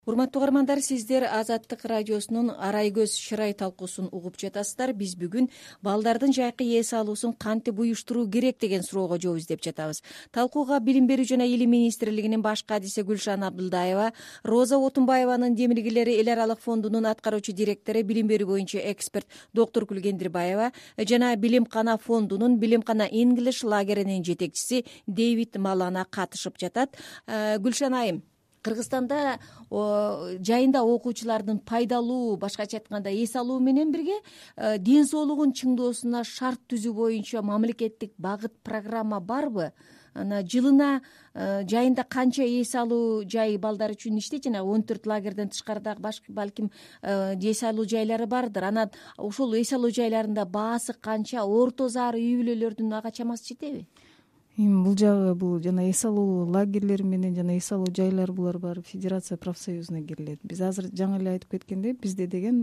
Урматтуу угармандар, сиздер Азаттык радиосунун Арай көз шырай талкуусун угуп жатасыздар. Биз бүгүн балдардын жайкы эс алуусун кантип уюштуруу керек деген суроого жооп издеп жатабыз. Талкууга Билим берүү жана Илим министрлигинин баш кадиси Гүлшан Абдылдаева, Роза Отунбаеванын Демилгелери эл аралык фондунун аткаруучу директору, билим берүү боюнча эксперт доктор Гүлгендирбаева жана Билимкана фондунун Билимкана English лагеринин жетекчиси Дэвид Малана катышып жатат. Гүлшан айым, Кыргызстанда жайында окуучулардын пайдалуу, башкача айтканда эс алуу менен бирге ден соолугун чыңдоосуна шарт түзүү боюнча мамлекеттик багыт программа барбы? Жылына жайында канча эс алуу жай балдар үчүн иштейт? Жана 14 лагерден тышкары дагы балким эс алуу жайлары бардыр. Анан ошол эс алуу жайларында баасы канча, орто заар үй бүлөлөрдүн ага чамасы жетеби? Бул жагы жана эс алуу лагерлери менен жана эс алуу жайлар булар баары Федерация профсоюзуна кирилет. Биз азыр жаңы эле айтып кеткендей, бизде деген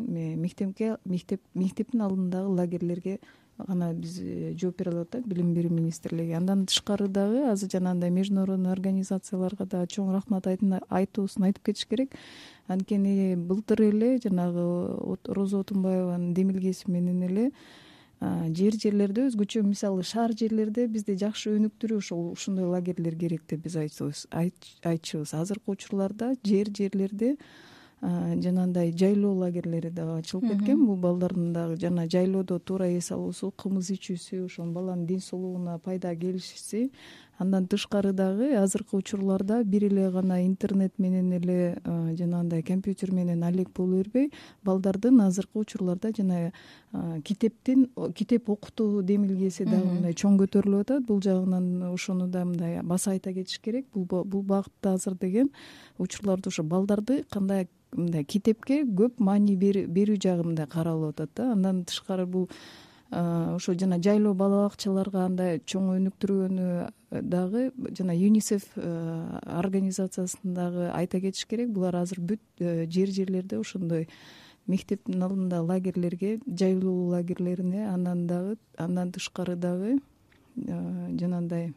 мектептин алдындагы лагерлерге гана биз жооп бере алат да, Билим берүү министрлиги. Андан тышкары дагы азыр жанагындай международный организацияларга да чоң рахмат айтуусун айтып кетиш керек. Анткени былтыр эле жанагы Роза Отунбаеванын демилгеси менен эле жерлерде өзгөчө, мисалы шаар жерлерде бизде жакшы өнүктүрүү ушундай лагерлер керек деп биз айтчубуз. Азыркы учурларда жерлерде жанагындай жайлоо лагерлери дагы ачылып кеткен. Бул балдардын дагы жана жайлоодо туура эс алуусу, кымыз ичүүсү, ошол баланын ден соолугуна пайда келишиси. Андан тышкары дагы азыркы учурларда бир эле гана интернет менен эле жанагындай компьютер менен алек боло бербей, балдардын азыркы учурларда жана китеп окутуу демилгеси дагы мындай чоң көтөрүлүп атат. Бул жагынан ошону да мындай баса айта кетиш керек. Бул багытта азыр деген учурларда ошо балдарды кандай мындай китепке көп маани берүү жагы мындай каралып атат да. Андан тышкары бул ошо жана жайлоо бала бакчаларга андай чоң өнүктүргөнү дагы жана ЮНИСЕФ организациясын дагы айта кетиш керек. Булар азыр бүт жерлерде ошондой мектептин алдында лагерлерге, жайлоо лагерлерине, андан тышкары дагы жанагындай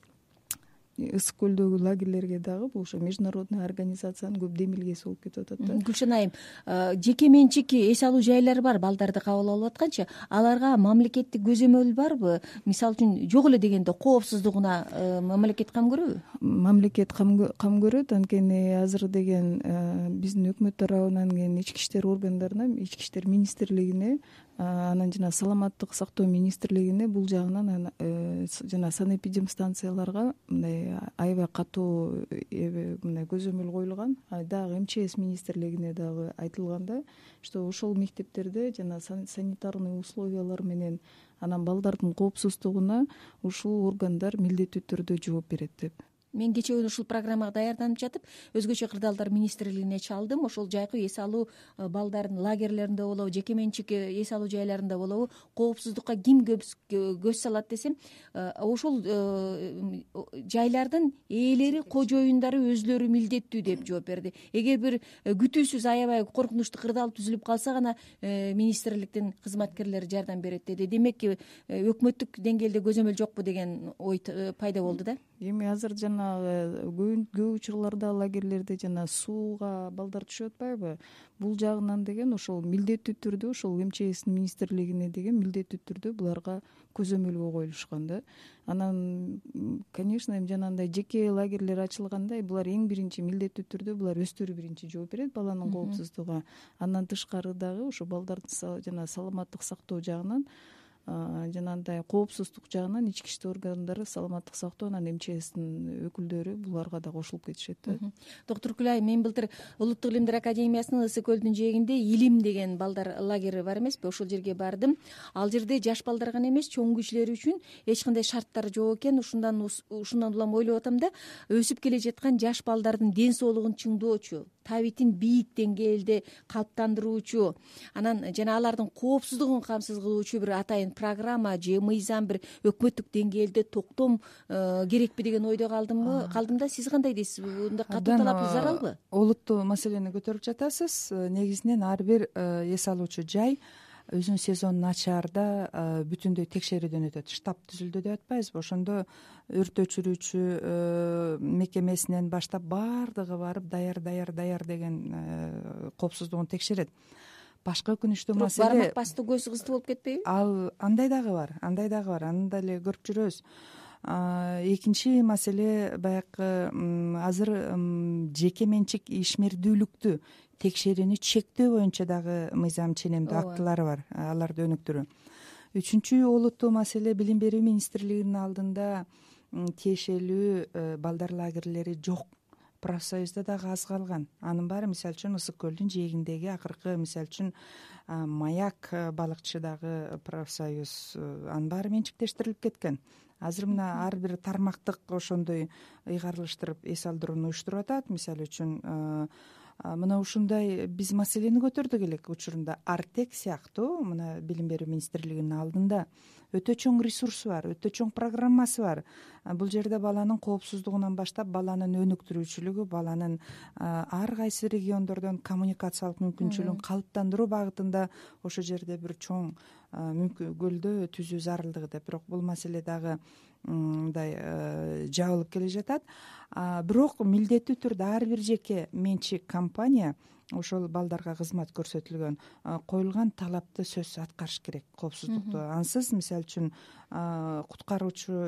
ысык көлдөгү лагерлерге дагы бул ошо международный организациянын көп демилгеси болуп кетип атат да. Гүлшан айым, жеке менчик эс алуу жайлары бар балдарды кабыл алып атканчы, аларга мамлекеттик көзөмөл барбы? Мисалы үчүн жок эле дегенде коопсуздугуна мамлекет кам көрөбү? Мамлекет кам көрөт. Анткени азыр деген биздин өкмөт тарабынан келген ички иштер органдарына, ички иштер министрлигине, анан жана саламаттык сактоо министрлигине бул жагынан жана санэпидемстанцияларга мындай аябай катуу мындай көзөмөл коюлган. Дагы МЧС министрлигине дагы айтылганда, что ошол мектептерде жана санитарный условиялар менен анан балдардын коопсуздугуна ушул органдар милдеттүү түрдө жооп берет деп. Мен кечээ ушул программага даярданып жатып, өзгөчө кырдаалдар министрлигине чалдым. Ошол жайкы эс алуу балдардын лагерлеринде болобу, жеке менчик эс алуу жайларында болобу, коопсуздукка ким көз салат десем, ошол жайлардын ээлери, кожоюндары өзлөрү милдеттүү деп жооп берди. Эгер бир күтүүсүз аябай коркунучтуу кырдаал түзүлүп калса гана министрликтин кызматкерлери жардам берет деди. Демек өкмөттүк деңгээлде көзөмөл жокпу деген ой пайда болду да. Эми азыр жана көп учурларда лагерлерде жана сууга балдар түшүп атпайбы? Бул жагынан деген ошол милдеттүү түрдө ошол МЧС министрлигине деген милдеттүү түрдө буларга көзөмөлгө коюлушкан да. Анан, конечно, жанагындай жеке лагерлер ачылганда булар эң биринчи милдеттүү түрдө булар өздөрү биринчи жооп берет баланын коопсуздугуна. Андан тышкары дагы ошо балдардын жана саламаттык сактоо жагынан, жанагындай коопсуздук жагынан ички иштер органдары, саламаттык сактоо анан МЧСтин өкүлдөрү буларга да кошулуп кетишет да. Доктор Күлай, мен былтыр Улуттук Илимдер Академиясынын Ысык көлдүн жээгинде Илим деген балдар лагери бар эмеспи? Ошол жерге бардым. Ал жерде жаш балдар гана эмес, чоң кишилер үчүн эч кандай шарттар жок экен. Ушундан улам ойлоп атам да, өсүп келе жаткан жаш балдардын ден соолугун чыңдоочу, табитин бийик деңгээлде калыптандыруучу, анан жана алардын коопсуздугун камсыз кылуучу бир атайын программа же мыйзам, бир өкмөттүк деңгээлде токтом керекпи деген ойдо калдым да. Сиз кандай дейсиз? Мындай катуу талап заралбы? Олуттуу маселени көтөрүп жатасыз. Негизинен ар бир эс алуучу жай өзүнүн сезону начарда бүтүндөй текшерүүдөн өтөт, штаб түзүлдү деп атпайбызбы, ошондо өрт өчүрүүчү мекемесинен баштап баардыгы барып даяр деген коопсуздугун текшерет. Башка өкүнүчтүү маселе бармак басты көз кызды болуп кетпейби? Андай дагы бар, аны да эле көрүп жүрөбүз. Экинчи маселе баягы азыр жеке менчик ишмердүүлүктү текшерүүнү чектөө боюнча дагы мыйзам ченемдүү актылары бар, аларды өнүктүрүү. Үчүнчү олуттуу маселе билим берүү министрлигинин алдында тиешелүү балдар лагерлери жок. Профсоюзда дагы аз калган. Анын баары мисалы үчүн Ысык көлдүн жээгиндеги акыркы мисалы үчүн Маяк балыкчыдагы профсоюз, анын баары менчиктештирилип кеткен. Азыр мына ар бир тармактык ошондой ыйгарылыштырып эс алдырууну уюштуруп атат. Мисалы үчүн мына ушундай биз маселени көтөрдүк элек учурунда. Артек сыяктуу мына билим берүү министрлигинин алдында өтө чоң ресурсу бар, өтө чоң программасы бар. Бул жерде баланын коопсуздугунан баштап баланын өнүктүрүүчүлүгү, баланын ар кайсы региондордон коммуникациялык мүмкүнчүлүгүн калыптандыруу багытында ошол жерде бир чоң көлдөө түзүү зарылдыгы деп. Бирок бул маселе дагы мындай жабылып келе жатат. Бирок милдеттүү түрдө ар бир жеке менчик компания ошол балдарга кызмат көрсөтүлгөн коюлган талапты сөзсүз аткарыш керек, коопсуздукту. Ансыз мисалы үчүн куткаруучу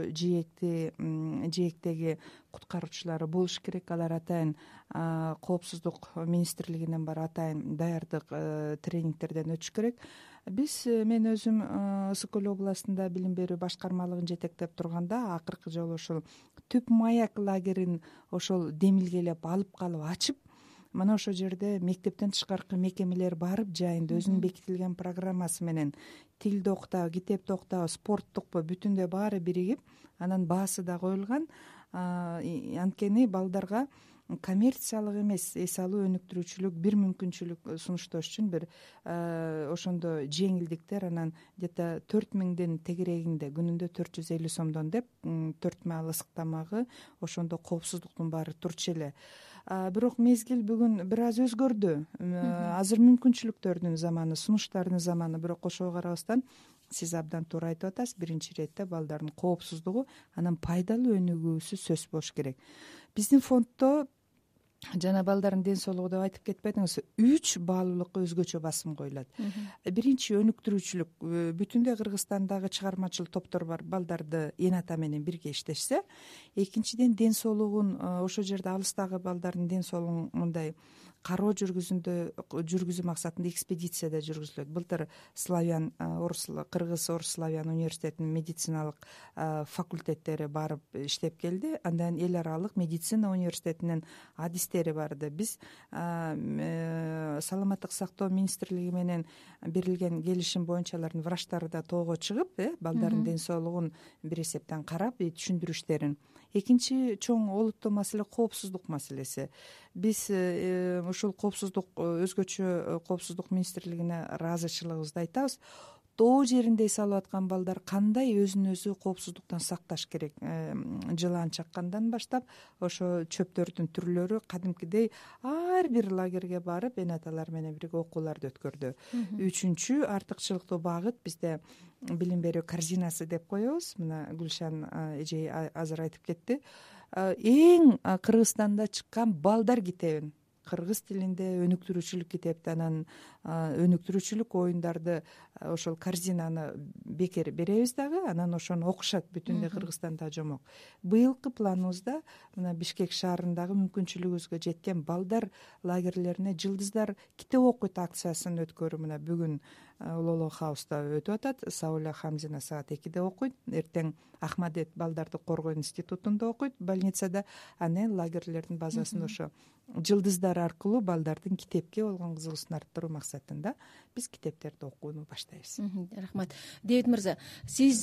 жээктеги куткаруучулары болуш керек. Алар атайын коопсуздук министрлигинен бар атайын даярдык тренингтерден өтүш керек. Мен өзүм Ысык көл областында билим берүү башкармалыгын жетектеп турганда акыркы жолу ошол Түп Маяк лагерин ошол демилгелеп алып калып ачып, мына ошол жерде мектептен тышкаркы мекемелер барып жайында өзүнүн бекитилген программасы менен тилди окутабы, китепти окутабы, спорттукпу бүтүндөй баары биригип, анан баасы да коюлган. Анткени балдарга коммерциялык эмес, эс алуу, өнүктүрүүчүлүк бир мүмкүнчүлүк сунуштош үчүн бир ошондо жеңилдиктер, анан где-то 4000 тегерегинде күнүндө 450 сомдон деп 4 маал ысык тамагы, ошондо коопсуздуктун баары турчу эле. Бирок мезгил бүгүн бир аз өзгөрдү. Азыр мүмкүнчүлүктөрдүн заманы, сунуштардын заманы. Бирок ошого карабастан сиз абдан туура айтып атасыз. Биринчи иретте балдардын коопсуздугу, анан пайдалуу өнүгүүсү сөзсүз болуш керек. Биздин фонддо жана балдардын ден соолугу деп айтып кетпедиңиз, 3 баалуулукка өзгөчө басым коюлат. Биринчи өнүктүрүүчүлүк. Бүтүндөй Кыргызстандагы чыгармачыл топтор бар, балдарды эн ата менен бирге иштешсе. Экинчиден ден соолугун, ошол жерде алыстагы балдардын ден соолугун мындай кароо жүргүзүү максатында экспедицияда жүргүзүлөт. Былтыр Кыргыз Орус Славян университетинин медициналык факультеттери барып иштеп келди. Андан эл аралык медицина университетинин адистери барды. Биз саламаттык сактоо министрлиги менен берилген келишим боюнча алардын врачтары да тоого чыгып, балдардын ден соолугун бир эсептен карап, түшүндүрүштерин. Экинчи чоң олуттуу маселе коопсуздук маселеси. Биз ушул өзгөчө коопсуздук министрлигине ыраазычылыгыбызды айтабыз. Тоо жеринде эс алып аткан балдар кандай өзүн өзү коопсуздуктан сакташ керек? Жылаан чаккандан баштап ошо чөптөрдүн түрлөрү кадимкидей ар бир лагерге барып эн аталар менен бирге окууларды өткөрдү. Үчүнчү артыкчылыктуу багыт бизде билим берүү корзинасы деп коебуз. Мына Гүлшан эжей азыр айтып кетти. Эң Кыргызстанда чыккан балдар китебин, кыргыз тилинде өнүктүрүүчүлүк китепти, анан өнүктүрүүчүлүк оюндарды, ошол корзинаны бекер беребиз дагы, анан ошону окушат бүтүндөй Кыргызстанда жомок. Быйылкы планыбызда мына Бишкек шаарындагы мүмкүнчүлүгүбүзгө жеткен балдар лагерлерине Жылдыздар китеп окуйт акциясын өткөрүү мына бүгүн Улуулук хауста өтүп атат. Сауля Хамзина саат 2-де окуйт. Эртең Ахмадет балдарды коргоо институтунда окуйт, больницада. Анан лагерлердин базасында ошо Жылдыздар аркылуу балдардын китепке болгон кызыгуусун арттыруу максатында биз китептерди окууну баштайбыз. Рахмат. Дэвид мырза, сиз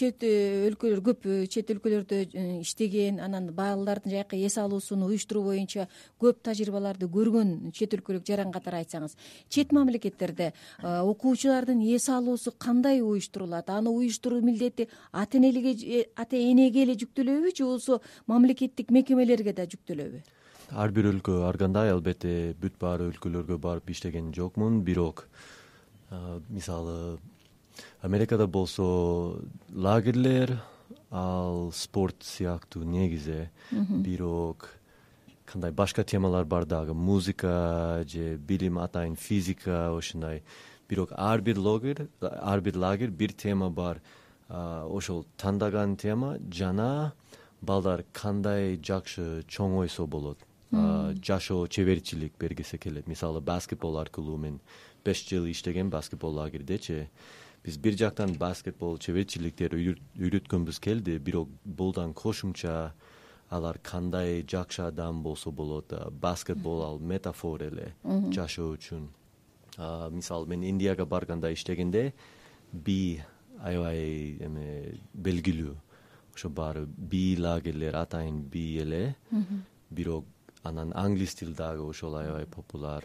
көп чет өлкөлөрдө иштеген, анан балдардын жайкы эс алуусун уюштуруу боюнча көп тажрыйбаларды көргөн чет өлкөлүк жаран катары айтсаңыз, чет мамлекеттерде окуучулардын эс алуусу кандай уюштурулат? Аны уюштуруу милдети ата энеге эле жүктөлөбү же болбосо мамлекеттик мекемелерге да жүктөлөбү? Ар бир өлкө ар кандай, албетте бүт баары өлкөлөргө барып иштеген жокмун, бирок мисалы Америкада болсо лагерлер ал спорт сыяктуу негизи, бирок кандай башка темалар бар дагы, музыка же билим, атайын физика, ушундай. Бирок ар бир лагерь бир тема бар. Ошол тандаган тема жана балдар кандай жакшы чоң ойсо болот, жашоо чеберчилик бергисе келет. Мисалы баскетбол аркылуу мен 5 жыл иштеген баскетбол лагердечи. Биз бир жактан баскетбол чеберчиликтер үйрөткөнбүз келди, бирок булдан кошумча алар кандай жакшы адам болсо болот. Баскетбол ал метафора эле жашоо үчүн. Мисалы мен Индияга барганда иштегенде би аябай белгилүү. Ошо баары би лагерлер атайын би эле. Бирок анан англис тил дагы ошол аябай популяр.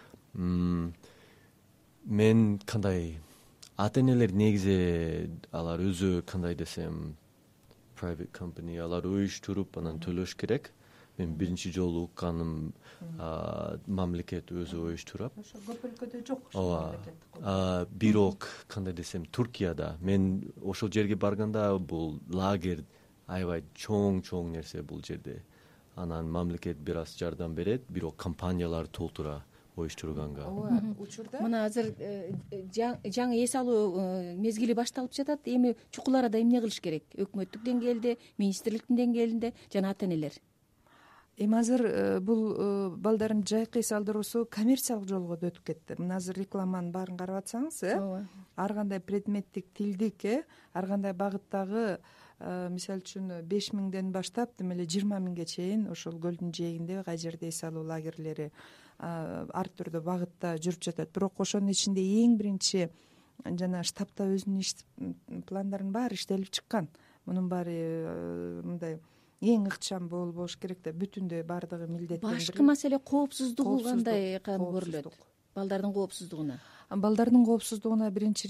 Мен кандай ата-энелер негизи алар өзү кандай десем private company алар уюштуруп анан төлөш керек. Мен биринчи жолу укканым мамлекет өзү уюштурат. Ошо көп өлкөдө жок. Ооба. Бирок кандай десем Туркияда мен ошол жерге барганда бул лагерь аябай чоң нерсе бул жерде. Анан мамлекет бир аз жардам берет, бирок компаниялар толтура уюштурганга. Ооба, учурда мына азыр жаңы эс алуу мезгили башталып жатат. Эми чукул арада эмне кылыш керек? Өкмөттүк деңгээлде, министрликтин деңгээлинде жана ата-энелер. Эми азыр бул балдардын жайкы эс алдыруусу коммерциялык жолго да өтүп кетти. Мына азыр рекламанын баарын карап атсаңыз, Ооба. ар кандай предметтик, тилдик, ар кандай багыттагы, мисалы үчүн 5.000ден баштап демек эле 20.000ге чейин ошол көлдүн жээгинде кай жерде эс алуу лагерлери ар түрдүү багытта жүрүп жатат. Бирок ошонун ичинде эң биринчи жана штабта өзүнүн иш пландарын баары иштелип чыккан. Мунун баары мындай эң ыкчам болуш керек да, бүтүндөй баардыгы милдеттендирилип. Башкы маселе коопсуздугу кандай көрүлөт? Балдардын коопсуздугуна. Балдардын коопсуздугуна биринчи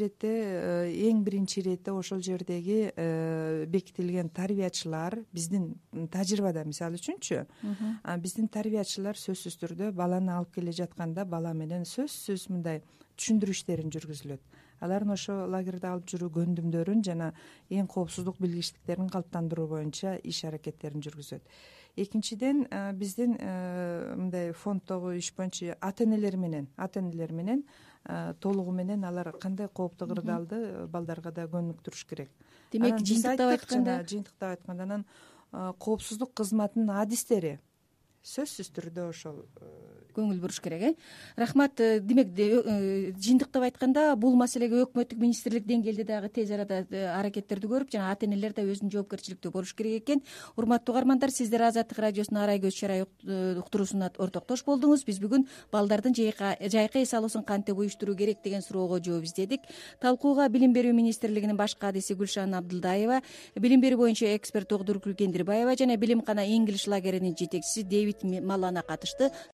иретте ошол жердеги бекитилген тарбиячылар, биздин тажрыйбада мисалы үчүнчү, биздин тарбиячылар сөзсүз түрдө баланы алып келе жатканда бала менен сөзсүз мындай түшүндүрүү иштерин жүргүзүлөт. Алардын ошо лагерде алып жүрүү көндүмдөрүн жана эң коопсуздук билгичтиктерин калыптандыруу боюнча иш аракеттерин жүргүзөт. Экинчиден, биздин мындай фонддогу иш боюнча ата-энелер менен толугу менен алар кандай кооптуу кырдаалды балдарга да көнүктүрүш керек. Демек, жыйынтыктап айтканда анан коопсуздук кызматынын адистери сөзсүз түрдө ошол көңүл буруш керек. Рахмат. Демек, жыйынтыктап айтканда бул маселеге өкмөттүк министрлик деңгээлде дагы тез арада аракеттерди көрүп, жана ата-энелер да өзүнүн жоопкерчиликтүү болуш керек экен. Урматтуу угармандар, сиздер Азаттык радиосунун Арай көз чырай уктуруусуна ортоктош болдуңуз. Биз бүгүн балдардын жайкы эс алуусун кантип уюштуруу керек деген суроого жооп издедик. Талкууга Билим берүү министрлигинин баш кадиси Гүлшан Абдылдаева, билим берүү боюнча эксперт Огдургүл Кендирбаева жана Билимкана English лагеринин жетекчиси Дэвид Малана катышты.